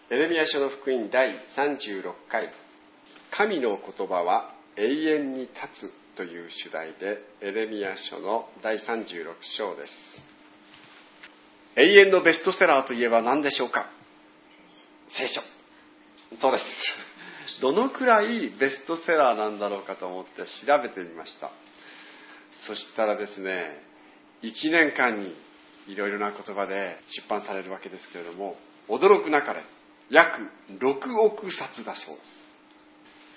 エレミヤ書の福音第36回、神の言葉は永遠に立つという主題で、エレミヤ書の第36章です。永遠のベストセラーといえば何でしょうか？聖書。そうです。どのくらいベストセラーなんだろうかと思って調べてみました。そしたらですね、1年間にいろいろな言葉で出版されるわけですけれども、驚くなかれ約6億冊だそうです。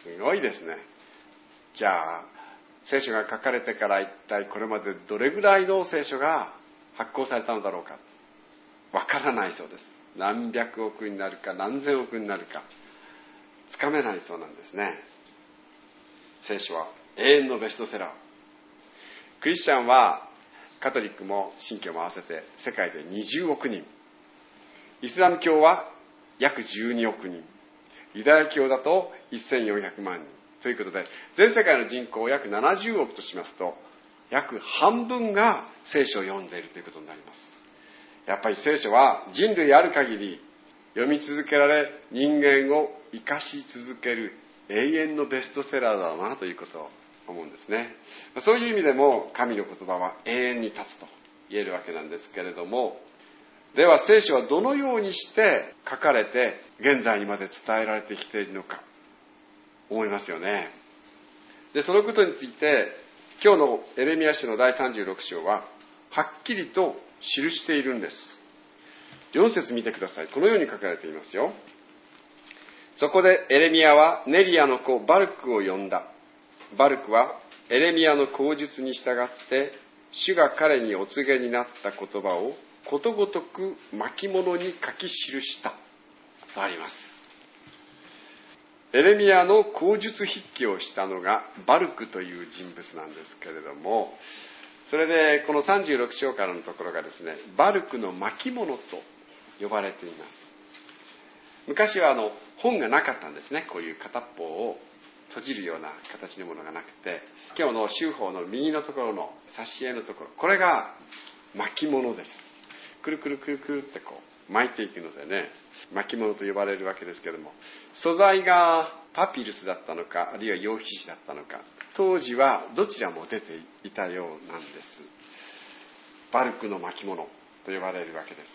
すごいですね。じゃあ聖書が書かれてから一体これまでどれぐらいの聖書が発行されたのだろうか、わからないそうです。何百億になるか何千億になるかつかめないそうなんですね。聖書は永遠のベストセラー。クリスチャンはカトリックも神教も合わせて世界で20億人、イスラム教は約12億人、ユダヤ教だと1400万人ということで、全世界の人口を約70億としますと、約半分が聖書を読んでいるということになります。やっぱり聖書は人類ある限り読み続けられ、人間を生かし続ける永遠のベストセラーだなということを思うんですね。そういう意味でも神の言葉は永遠に立つと言えるわけなんですけれども、では聖書はどのようにして書かれて現在にまで伝えられてきているのか思いますよね。で、そのことについて今日のエレミヤ書の第36章ははっきりと記しているんです。4節見てください。このように書かれていますよ。そこでエレミヤはネリアの子バルクを呼んだ。バルクはエレミヤの口述に従って主が彼にお告げになった言葉をことごとく巻物に書き記したとあります。エレミヤの口述筆記をしたのがバルクという人物なんですけれども、それでこの36章からのところがですね、バルクの巻物と呼ばれています。昔は本がなかったんですね。こういう片っぽを閉じるような形のものがなくて、今日の修法の右のところの挿絵のところ、これが巻物です。くるくるくるくるってこう巻いていくのでね、巻物と呼ばれるわけですけれども、素材がパピルスだったのか、あるいは羊皮紙だったのか、当時はどちらも出ていたようなんです。バルクの巻物と呼ばれるわけです。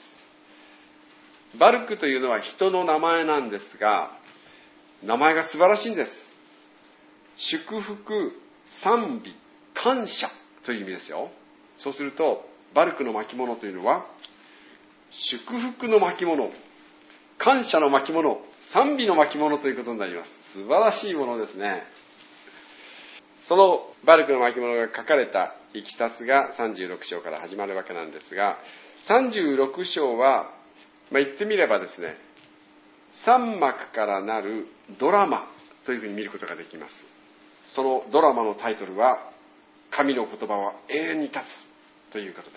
バルクというのは人の名前なんですが、名前が素晴らしいんです。祝福、賛美、感謝という意味ですよ。そうするとバルクの巻物というのは祝福の巻物、感謝の巻物、賛美の巻物ということになります。素晴らしいものですね。そのバルクの巻物が書かれたいきさつが36章から始まるわけなんですが、36章は、言ってみればですね、3幕からなるドラマというふうに見ることができます。そのドラマのタイトルは、神の言葉は永遠に立つということです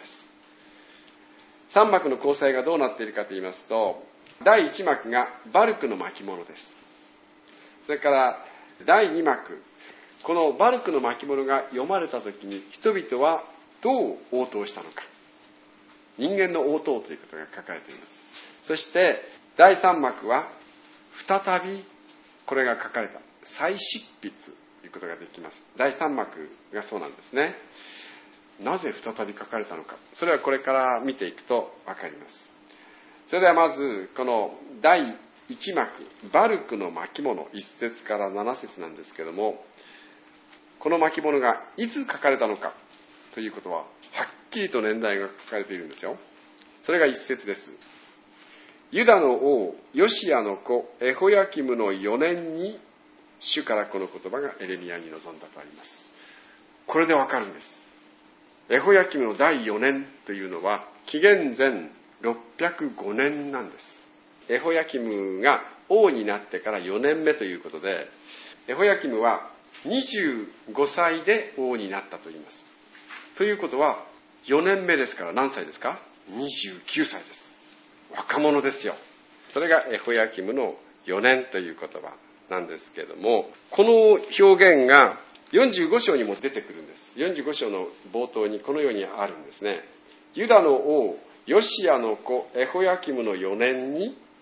。3幕の構成がどうなっているかと言いますと、第1幕がバルクの巻物です。それから第2幕、このバルクの巻物が読まれたときに人々はどう応答したのか。人間の応答ということが書かれています。そして第3幕は再びこれが書かれた再執筆ということができます。第3幕がそうなんですね。なぜ再び書かれたのか、それはこれから見ていくと分かります。それではまずこの第1幕バルクの巻物1節から7節なんですけども、この巻物がいつ書かれたのかということははっきりと年代が書かれているんですよ。それが1節です。ユダの王ヨシアの子エホヤキムの4年に主からこの言葉がエレミヤに臨んだとあります。これでわかるんです。エホヤキムの第4年というのは紀元前605年なんです。エホヤキムが王になってから4年目ということで、エホヤキムは25歳で王になったと言います。ということは4年目ですから何歳ですか？29歳です。若者ですよ。それがエホヤキムの4年という言葉なんですけれども、この表現が45章にも出てくるんです。45章の冒頭にこのようにあるんですね。ユダの王ヨシアの子エホヤキムの4年に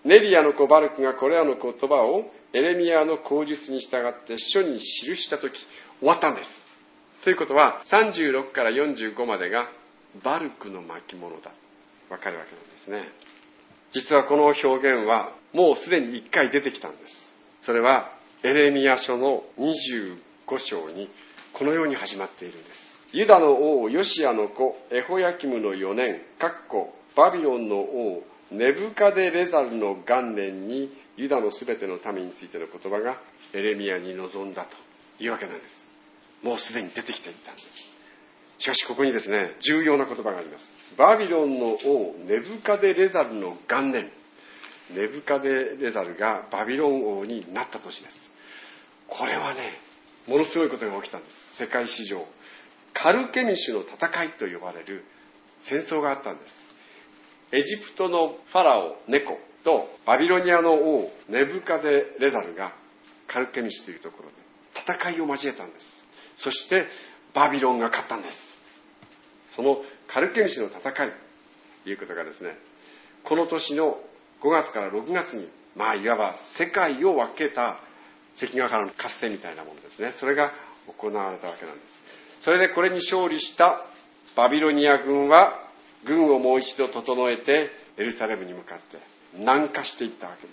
ネリアの子バルクがこれらの言葉をエレミヤの口述に従って書に記したとき終わったんです。ということは36から45までがバルクの巻物だ。わかるわけなんですね。実はこの表現はもうすでに1回出てきたんです。それはエレミヤ書の25章にこのように始まっているんです。ユダの王ヨシアの子エホヤキムの4年バビロンの王ネブカデレザルの元年にユダのすべての民についての言葉がエレミヤに臨んだというわけなんです。もうすでに出てきていたんです。しかしここにですね、重要な言葉があります。バビロンの王ネブカデレザルの元年。ネブカデレザルがバビロン王になった年です。これはね、ものすごいことが起きたんです。世界史上カルケミシュの戦いと呼ばれる戦争があったんです。エジプトのファラオネコとバビロニアの王ネブカデレザルがカルケミシュというところで戦いを交えたんです。そしてバビロンが勝ったんです。そのカルケミシュの戦いということがですね、この年の5月から6月にいわば世界を分けた関ヶ原の合戦みたいなものですね。それが行われたわけなんです。それでこれに勝利したバビロニア軍は軍をもう一度整えてエルサレムに向かって南下していったわけです。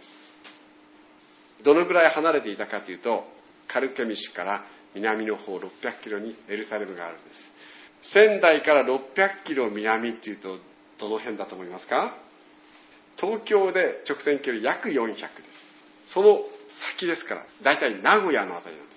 どのぐらい離れていたかというと、カルケミシュから南の方600キロにエルサレムがあるんです。仙台から600キロ南っていうとどの辺だと思いますか？東京で直線距離約400です。その先ですから、だいたい名古屋のあたりなんです。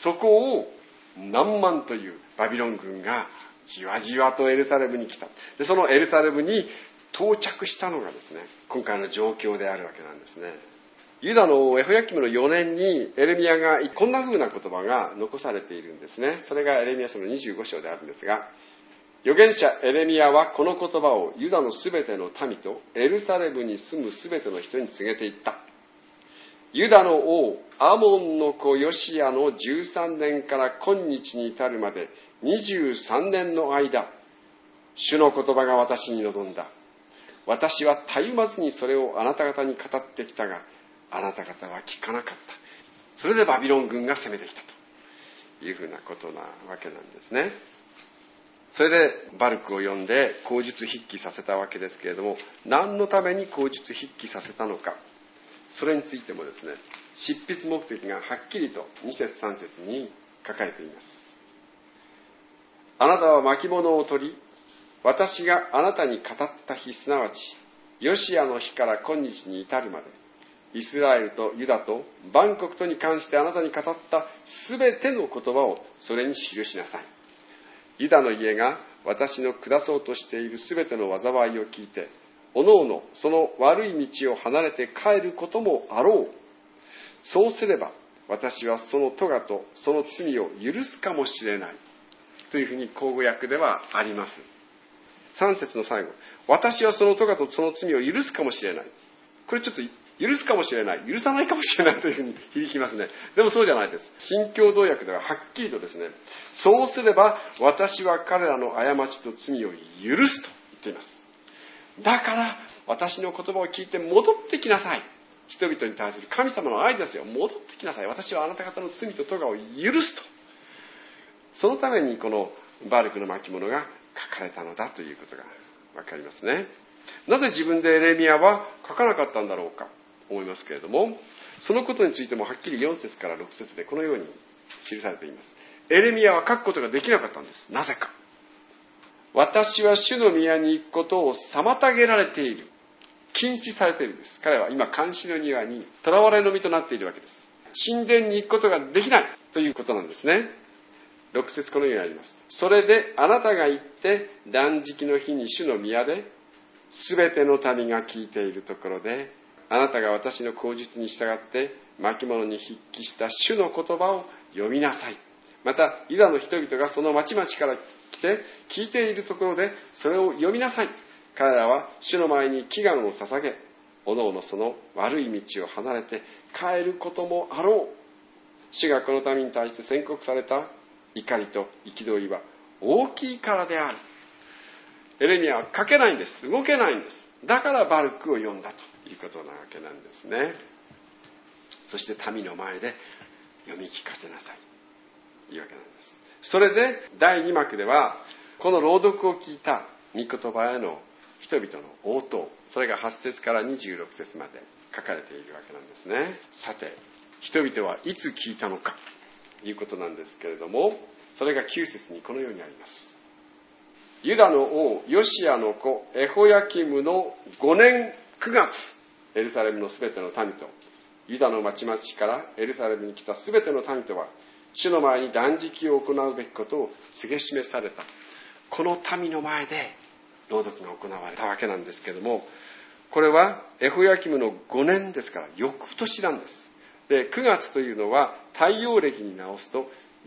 そこを何万というバビロン軍がじわじわとエルサレムに来た。で、そのエルサレムに到着したのがですね、今回の状況であるわけなんですね。ユダのエホヤキムの4年にエレミヤがこんな風な言葉が残されているんですね。それがエレミヤ書の25章であるんですが、預言者エレミヤはこの言葉をユダのすべての民とエルサレムに住むすべての人に告げていった。ユダの王アモンの子ヨシアの13年から今日に至るまで23年の間、主の言葉が私に臨んだ。私はたゆまずにそれをあなた方に語ってきたが、あなた方は聞かなかった。それでバビロン軍が攻めてきたというふうなことなわけなんですね。それでバルクを呼んで口述筆記させたわけですけれども、何のために口述筆記させたのか、それについてもですね、執筆目的がはっきりと2節3節に書かれています。あなたは巻物を取り、私があなたに語った日、すなわちヨシアの日から今日に至るまで、イスラエルとユダと万国とに関してあなたに語ったすべての言葉をそれに記しなさい。ユダの家が私の下そうとしているすべての災いを聞いて、おのおのその悪い道を離れて帰ることもあろう。そうすれば私はその咎とその罪を許すかもしれないというふうに口語訳ではあります。3節の最後、私はその咎とその罪を許すかもしれない。これちょっと許すかもしれない、許さないかもしれないというふうに響きますね。でもそうじゃないです。新共同訳でははっきりとですね、そうすれば私は彼らの過ちと罪を許すと言っています。だから私の言葉を聞いて戻ってきなさい。人々に対する神様の愛ですよ。戻ってきなさい。私はあなた方の罪と咎を許すと。そのためにこのバルクの巻物が書かれたのだということがわかりますね。なぜ自分でエレミヤは書かなかったんだろうか思いますけれども、そのことについてもはっきり4節から6節でこのように記されています。エレミヤは書くことができなかったんです。なぜか。私は主の宮に行くことを妨げられている。禁止されているんです。彼は今監視の庭に囚われの身となっているわけです。神殿に行くことができないということなんですね。6節このようにあります。それであなたが行って断食の日に主の宮で全ての民が聞いているところで、あなたが私の口述に従って巻物に筆記した主の言葉を読みなさい。またユダの人々がその町々から来て聞いているところでそれを読みなさい。彼らは主の前に祈願を捧げ、おのおのその悪い道を離れて帰ることもあろう。主がこの民に対して宣告された怒りと憤りは大きいからである。エレミヤは書けないんです。動けないんです。 だからバルクを呼んだということなわけなんですね。そして民の前で読み聞かせなさいというわけなんです。それで第2幕ではこの朗読を聞いた御言葉への人々の応答、それが8節から26節まで書かれているわけなんですね。さて、人々はいつ聞いたのかということなんですけれども、それが9節にこのようにあります。ユダの王ヨシアの子エホヤキムの5年9月、エルサレムのすべての民とユダの町々からエルサレムに来たすべての民とは主の前に断食を行うべきことを告げ示された。この民の前で朗読が行われたわけなんですけれども、これはエホヤキムの5年ですから翌年なんです。で、9月というのは太陽暦に直すと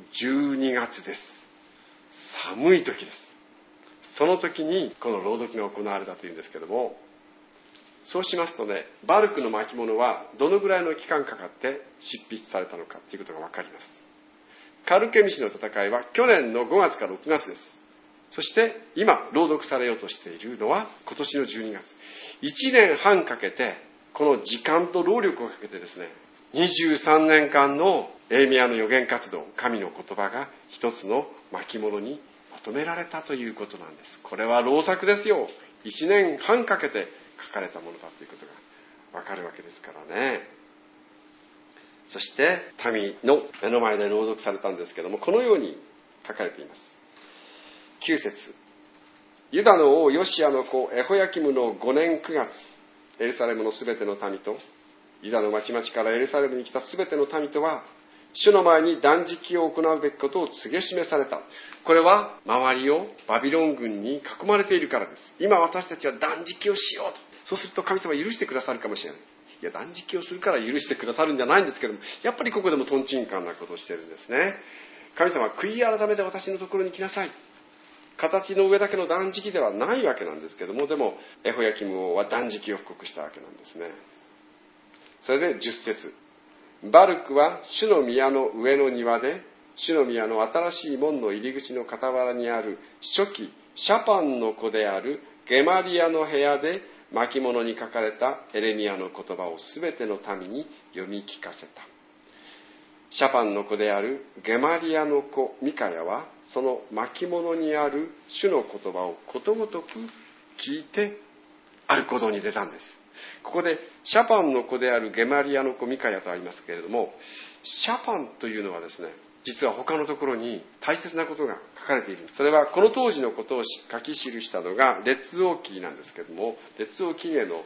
12月です。寒い時です。その時にこの朗読が行われたというんですけども、そうしますとね、バルクの巻物はどのぐらいの期間かかって執筆されたのかということが分かります。カルケミシの戦いは去年の5月から6月です。そして今朗読されようとしているのは今年の12月。1年半かけて、この時間と労力をかけてですね、23年間のエレミヤの預言活動、神の言葉が一つの巻物にまとめられたということなんです。これは労作ですよ。1年半かけて書かれたものだということがわかるわけですからね。そして民の目の前で朗読されたんですけども、このように書かれています。9節、ユダの王ヨシアの子エホヤキムの5年9月、エルサレムのすべての民とユダの町々からエルサレムに来たすべての民とは主の前に断食を行うべきことを告げ示された。これは周りをバビロン軍に囲まれているからです。今私たちは断食をしようと。そうすると神様は許してくださるかもしれない。いや、断食をするから許してくださるんじゃないんですけども、やっぱりここでもトンチンカンなことをしているんですね。神様は悔い改めて私のところに来なさい。形の上だけの断食ではないわけなんですけども、でもエホヤキム王は断食を布告したわけなんですね。それで10節、バルクは主の宮の上の庭で、主の宮の新しい門の入り口の傍らにある初期シャパンの子であるゲマリアの部屋で巻物に書かれたエレミヤの言葉をすべての民に読み聞かせた。シャパンの子であるゲマリアの子ミカヤはその巻物にある主の言葉をことごとく聞いてある行動に出たんです。ここでシャパンの子であるゲマリアの子ミカヤとありますけれども、シャパンというのはですね、実は他のところに大切なことが書かれている。それはこの当時のことを書き記したのが列王記なんですけれども、列王記への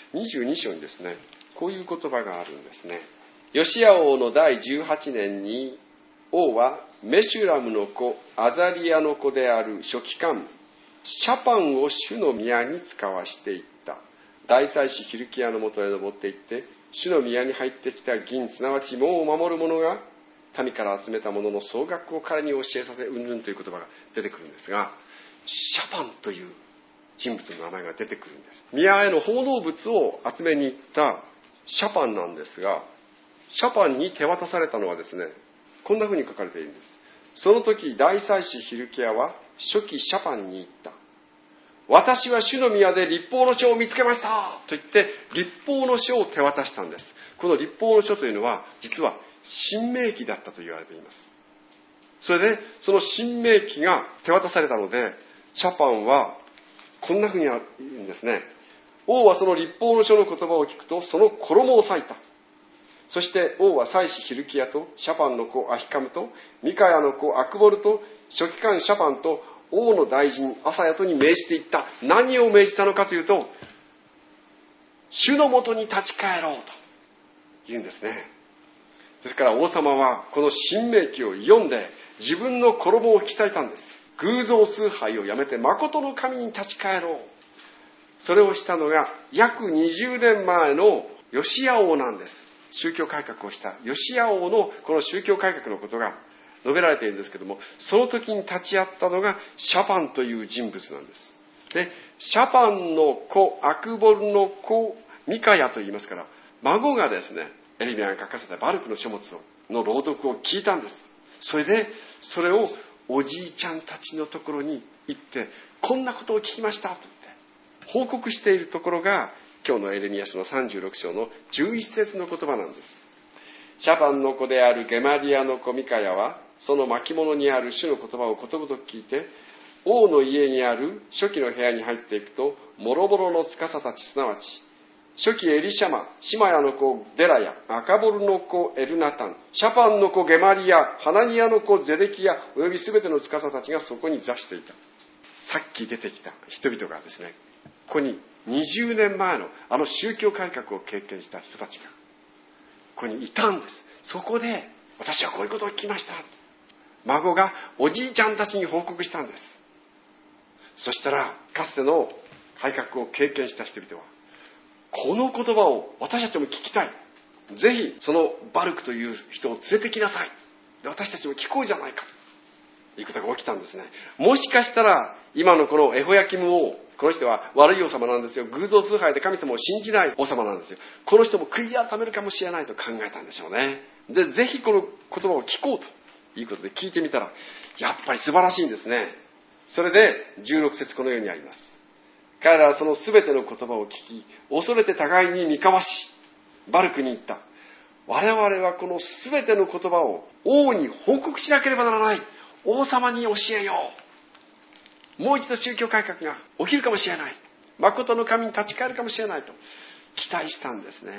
22章にですね、こういう言葉があるんですね。ヨシア王の第18年に王はメシュラムの子アザリアの子である書記官シャパンを主の宮に使わしていった。大祭司ヒルキヤのもとへ登っていって主の宮に入ってきた銀、すなわち門を守る者が民から集めたものの総額を彼に教えさせうんぬんという言葉が出てくるんですが、シャパンという人物の名前が出てくるんです。宮への奉納物を集めに行ったシャパンなんですが、シャパンに手渡されたのはですね、こんな風に書かれているんです。その時大祭司ヒルキヤは初期シャパンに言った。私は主の宮で律法の書を見つけましたと言って律法の書を手渡したんです。この律法の書というのは実は新明記だったと言われています。それでその新明記が手渡されたので、シャパンはこんな風に言うんですね。王はその律法の書の言葉を聞くとその衣を裂いた。そして王は祭司ヒルキヤとシャパンの子アヒカムとミカヤの子アクボルと書記官シャパンと王の大臣アサヤとに命じていった。何を命じたのかというと、主のもとに立ち返ろうと言うんですね。ですから王様はこの新明記を読んで自分の衣を鍛えたんです。偶像崇拝をやめて誠の神に立ち返ろう。それをしたのが約20年前のヨシア王なんです。宗教改革をしたヨシア王のこの宗教改革のことが述べられているんですけども、その時に立ち会ったのがシャパンという人物なんです。で、シャパンの子アクボルの子ミカヤと言いますから、孫がですね、エレミヤが書かせたバルクの書物の朗読を聞いたんです。それでそれをおじいちゃんたちのところに行って、こんなことを聞きましたと言って、 報告しているところが今日のエレミヤ書の36章の11節の言葉なんです。シャパンの子であるゲマリアの子ミカヤはその巻物にある主の言葉をことごとく聞いて、王の家にある初期の部屋に入っていくと、もろもろの司たち、すなわち初期エリシャマ、シマヤの子デラヤ、アカボルの子エルナタン、シャパンの子ゲマリア、ハナニアの子ゼデキヤおよびすべての司たちがそこに座していた。さっき出てきた人々がですね、ここに20年前のあの宗教改革を経験した人たちがここにいたんです。そこで私はこういうことを聞きました。孫がおじいちゃんたちに報告したんです。そしたらかつての改革を経験した人々は、この言葉を私たちも聞きたい。ぜひそのバルクという人を連れてきなさい。で私たちも聞こうじゃないかということが起きたんですね。もしかしたら今のこのエホヤキム王、この人は悪い王様なんですよ。偶像崇拝で神様を信じない王様なんですよ。この人も悔い改めるかもしれないと考えたんでしょうね。でぜひこの言葉を聞こうということで聞いてみたら、やっぱり素晴らしいんですね。それで16節このようにあります。彼らはそのすべての言葉を聞き、恐れて互いに見交わし、バルクに言った。我々はこのすべての言葉を王に報告しなければならない。王様に教えよう。もう一度宗教改革が起きるかもしれない。誠の神に立ち返るかもしれないと期待したんですね。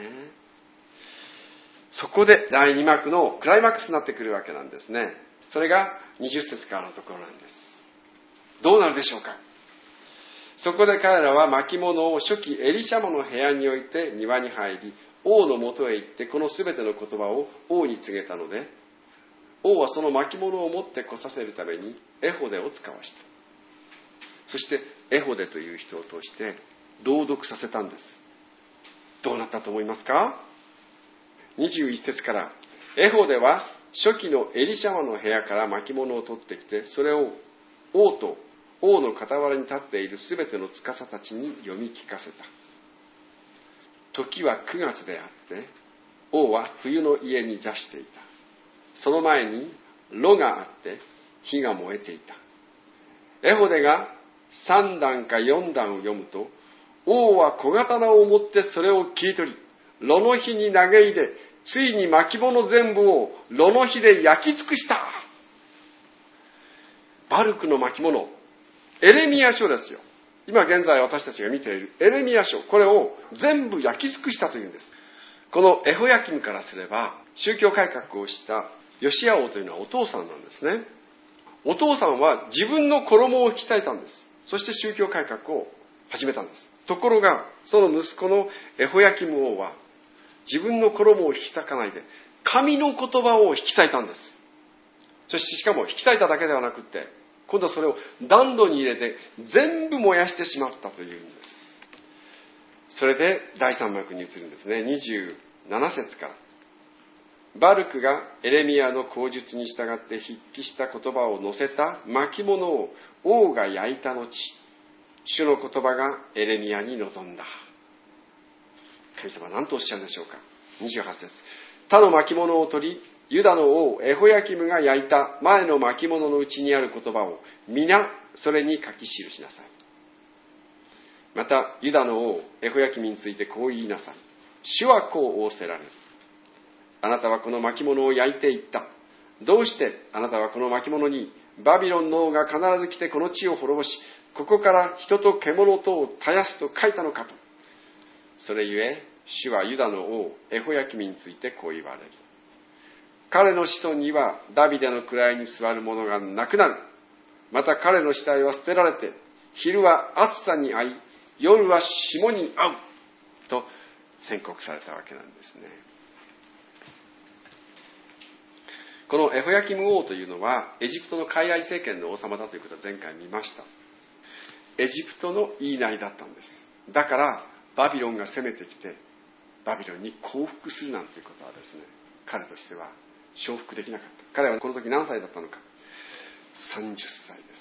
そこで第2幕のクライマックスになってくるわけなんですね。それが20節からのところなんです。どうなるでしょうか。そこで彼らは巻物を初期エリシャマの部屋に置いて庭に入り、王のもとへ行ってこのすべての言葉を王に告げたので、王はその巻物を持って来させるためにエホデを使わした。そしてエホデという人を通して朗読させたんです。どうなったと思いますか。21節から、エホデは初期のエリシャマの部屋から巻物を取ってきて、それを王と王の傍らに立っているすべての司たちに読み聞かせた。時は9月であって、王は冬の家に座していた。その前に炉があって火が燃えていた。エホデが3段か4段を読むと、王は小刀を持ってそれを切り取り、炉の火に投げ入れ、ついに巻物全部を炉の火で焼き尽くした。バルクの巻物、エレミヤ書ですよ。今現在私たちが見ているエレミヤ書、これを全部焼き尽くしたというんです。このエホヤキムからすれば、宗教改革をしたヨシア王というのはお父さんなんですね。お父さんは自分の衣を引き裂いたんです。そして宗教改革を始めたんです。ところがその息子のエホヤキム王は自分の衣を引き裂かないで神の言葉を引き裂いたんです。そしてしかも引き裂いただけではなくって今度はそれを暖炉に入れて全部燃やしてしまったというんです。それで第3幕に移るんですね。27節から、バルクがエレミヤの口述に従って筆記した言葉を載せた巻物を王が焼いた後、主の言葉がエレミヤに臨んだ。神様は何とおっしゃるんでしょうか。28節、他の巻物を取り、ユダの王エホヤキムが焼いた前の巻物のうちにある言葉を皆それに書き記しなさい。またユダの王エホヤキムについてこう言いなさい。主はこう仰せられる。あなたはこの巻物を焼いていった。どうしてあなたはこの巻物にバビロンの王が必ず来てこの地を滅ぼし、ここから人と獣とを絶やすと書いたのかと。それゆえ主はユダの王エホヤキムについてこう言われる。彼の子孫にはダビデの位に座る者がなくなる。また彼の死体は捨てられて、昼は暑さに遭い、夜は霜に遭うと宣告されたわけなんですね。このエホヤキム王というのはエジプトの傀儡政権の王様だということは前回見ました。エジプトの言いなりだったんです。だからバビロンが攻めてきてバビロンに降伏するなんていうことはですね、彼としては承服できなかった。彼はこの時何歳だったのか。30歳です。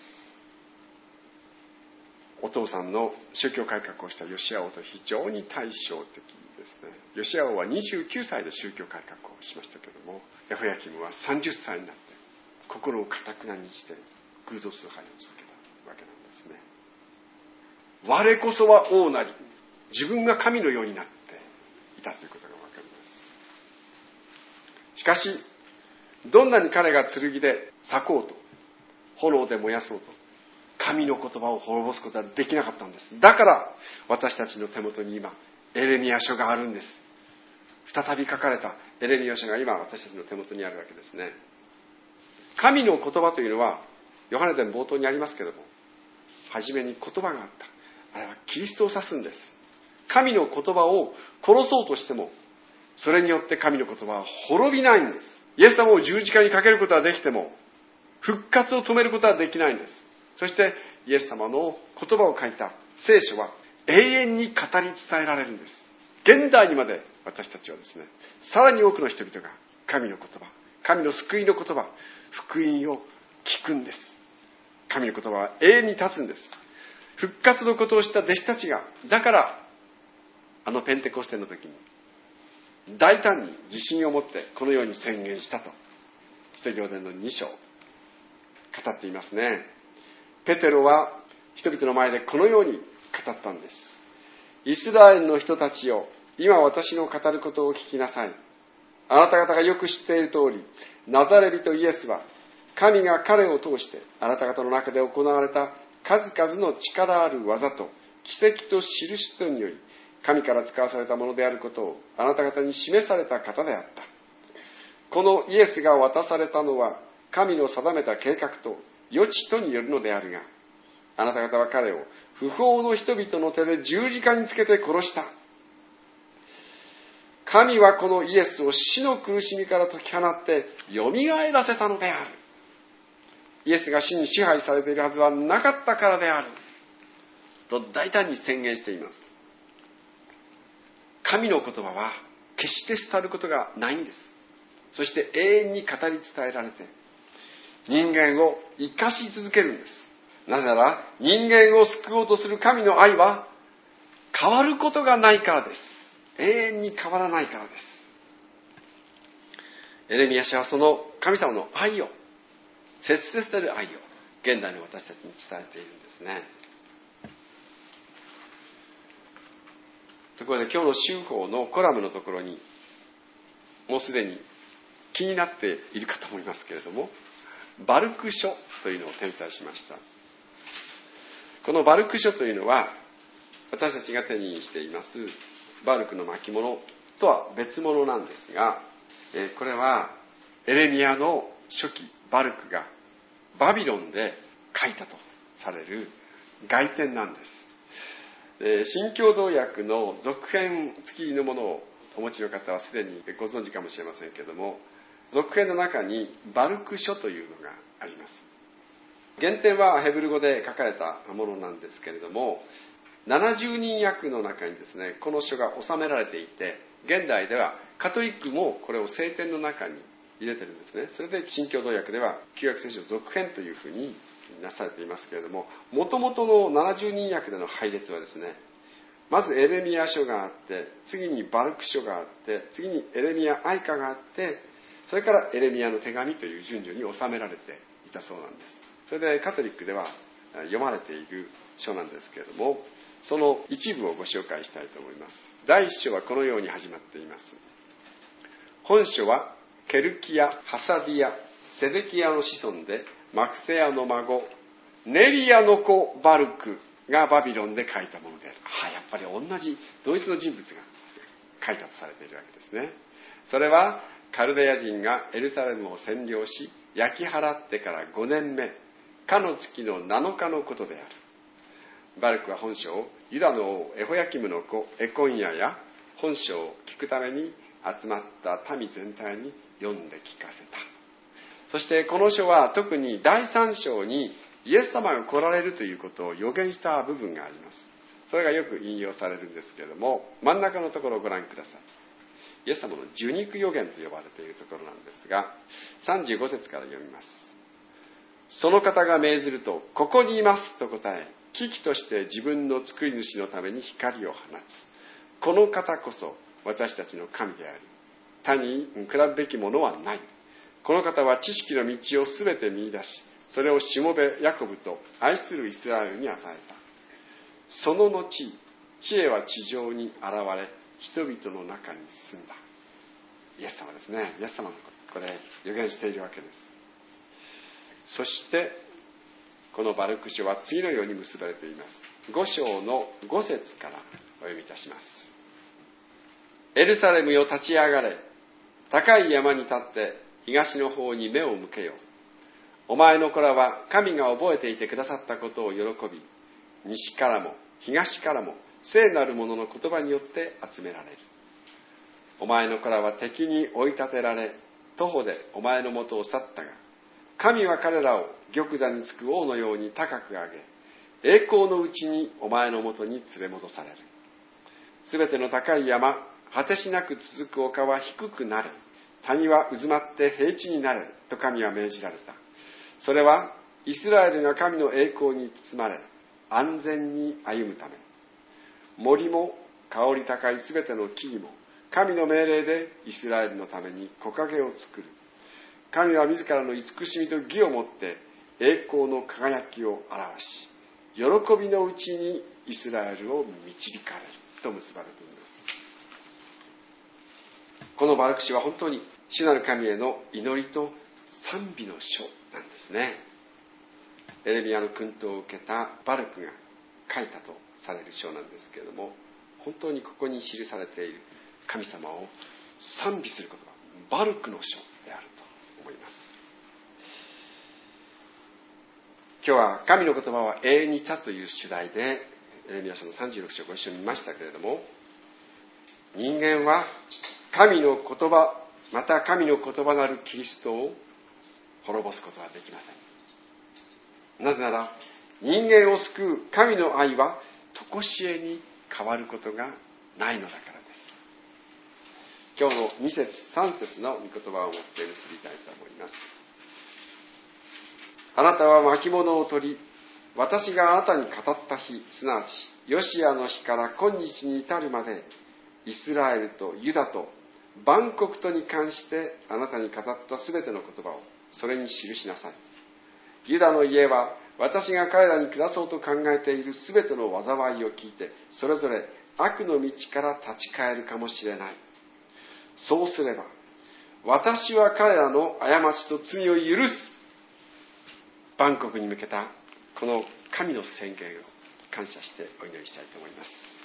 お父さんの宗教改革をしたヨシア王と非常に対照的ですね。ヨシア王は29歳で宗教改革をしましたけれども、エホヤキムは30歳になって心を堅くなにして偶像崇拝を続けたわけなんですね。 我こそは王なり、自分が神のようになっていたということがわかります。しかしどんなに彼が剣で裂こうと、炎で燃やそうと、神の言葉を滅ぼすことはできなかったんです。だから私たちの手元に今エレミヤ書があるんです。再び書かれたエレミヤ書が今私たちの手元にあるわけですね。神の言葉というのはヨハネ伝冒頭にありますけれども、初めに言葉があった。あれはキリストを指すんです。神の言葉を殺そうとしても、それによって神の言葉は滅びないんです。イエス様を十字架にかけることはできても、復活を止めることはできないんです。そしてイエス様の言葉を書いた聖書は永遠に語り伝えられるんです。現代にまで私たちはですね、さらに多くの人々が神の言葉、神の救いの言葉、福音を聞くんです。神の言葉は永遠に立つんです。復活のことをした弟子たちが、だからあのペンテコステの時に大胆に自信を持ってこのように宣言したと、使徒行伝の2章語っていますね。ペテロは人々の前でこのように語ったんです。イスラエルの人たちよ、今私の語ることを聞きなさい。あなた方がよく知っている通り、ナザレ人イエスは神が彼を通してあなた方の中で行われた数々の力ある技と奇跡と印とにより神から使わされたものであることをあなた方に示された方であった。このイエスが渡されたのは神の定めた計画と予知とによるのであるが、あなた方は彼を不法の人々の手で十字架につけて殺した。神はこのイエスを死の苦しみから解き放ってよみがえらせたのである。イエスが死に支配されているはずはなかったからであると大胆に宣言しています。神の言葉は決して廃ることがないんです。そして永遠に語り伝えられて人間を生かし続けるんです。なぜなら人間を救おうとする神の愛は変わることがないからです。永遠に変わらないからです。エレミヤ書はその神様の愛を、切々たる愛を現代の私たちに伝えているんですね。ところで今日の週報のコラムのところにもうすでに気になっているかと思いますけれども、バルク書というのを転載しました。このバルク書というのは私たちが手にしていますバルクの巻物とは別物なんですが、これはエレミヤの初期バルクがバビロンで書いたとされる外典なんです。新共同訳の続編付きのものをお持ちの方はすでにご存知かもしれませんけれども、続編の中にバルク書というのがあります。原典はヘブル語で書かれたものなんですけれども、70人訳の中にですね、この書が収められていて、現代ではカトリックもこれを聖典の中に入れてるんですね。それで新共同訳では旧約聖書続編というふうになされていますけれども、もともとの70人訳での配列はですね、まずエレミヤ書があって、次にバルク書があって、次にエレミヤ哀歌があって、それからエレミヤの手紙という順序に収められていたそうなんです。それでカトリックでは読まれている書なんですけれども、その一部をご紹介したいと思います。第一章はこのように始まっています。本書はケルキヤ、ハサディヤ、セデキヤの子孫でマクセヤの孫ネリヤの子バルクがバビロンで書いたものである。やっぱり同一の人物が書いたとされているわけですね。それはカルデヤ人がエルサレムを占領し焼き払ってから5年目かの月の7日のことである。バルクは本書をユダの王エホヤキムの子エコンヤや本書を聞くために集まった民全体に読んで聞かせた。そしてこの書は特に第3章にイエス様が来られるということを予言した部分があります。それがよく引用されるんですけれども、真ん中のところをご覧ください。イエス様の受肉予言と呼ばれているところなんですが、35節から読みます。その方が命ずると、ここにいますと答え、危機として自分の作り主のために光を放つ。この方こそ私たちの神であり、他に比べべきものはない。この方は知識の道をすべて見出し、それをしもべヤコブと愛するイスラエルに与えた。 その後、知恵は地上に現れ、人々の中に住んだ。イエス様ですね。イエス様のここで予言しているわけです。そしてこのバルク書は次のように結ばれています。5章の5節からお読みいたします。エルサレムよ、立ち上がれ。高い山に立って東の方に目を向けよ。お前の子らは神が覚えていてくださったことを喜び、西からも東からも聖なる者の言葉によって集められる。お前の子らは敵に追い立てられ、徒歩でお前のもとを去ったが、神は彼らを玉座につく王のように高く上げ、栄光のうちにお前のもとに連れ戻される。すべての高い山、果てしなく続く丘は低くなれ、谷は渦まって平地になれ、と神は命じられた。それはイスラエルが神の栄光に包まれ、安全に歩むため。森も香り高いすべての木々も、神の命令でイスラエルのために木陰を作る。神は自らの慈しみと義をもって栄光の輝きを表し、喜びのうちにイスラエルを導かれると結ばれています。このバルク書は本当に主なる神への祈りと賛美の書なんですね。エレミヤの訓導を受けたバルクが書いたとされる書なんですけれども、本当にここに記されている神様を賛美する言葉、バルクの書であると思います。今日は神の言葉は永遠に立つという主題でエレミヤ書の36章をご一緒に見ましたけれども、人間は神の言葉、また神の言葉なるキリストを滅ぼすことはできません。なぜなら人間を救う神の愛は常しえに変わることがないのだからです。今日の2節3節の御言葉を持って結びたいと思います。あなたは巻物を取り、私があなたに語った日、すなわちヨシアの日から今日に至るまで、イスラエルとユダと万国とに関してあなたに語ったすべての言葉をそれに記しなさい。ユダの家は私が彼らに下そうと考えているすべての災いを聞いて、それぞれ悪の道から立ち返るかもしれない。そうすれば私は彼らの過ちと罪を許す。万国に向けたこの神の宣言を感謝してお祈りしたいと思います。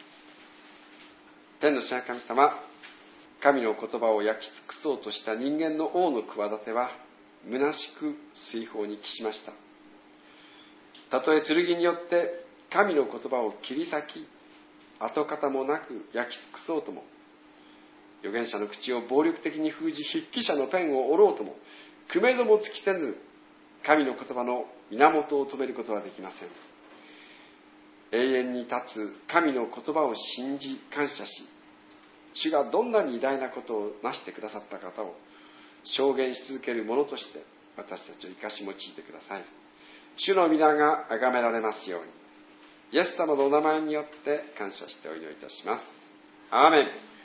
天の主な神様、神の言葉を焼き尽くそうとした人間の王の企ては虚しく水泡に帰しました。たとえ剣によって神の言葉を切り裂き、跡形もなく焼き尽くそうとも、預言者の口を暴力的に封じ、筆記者のペンを折ろうとも、くめども尽きせず、神の言葉の源を止めることはできません。永遠に立つ神の言葉を信じ感謝し、主がどんなに偉大なことをなしてくださった方を証言し続ける者として私たちを生かし用いてください。主の皆が崇められますように。イエス様のお名前によって感謝してお祈りいたします。アーメン。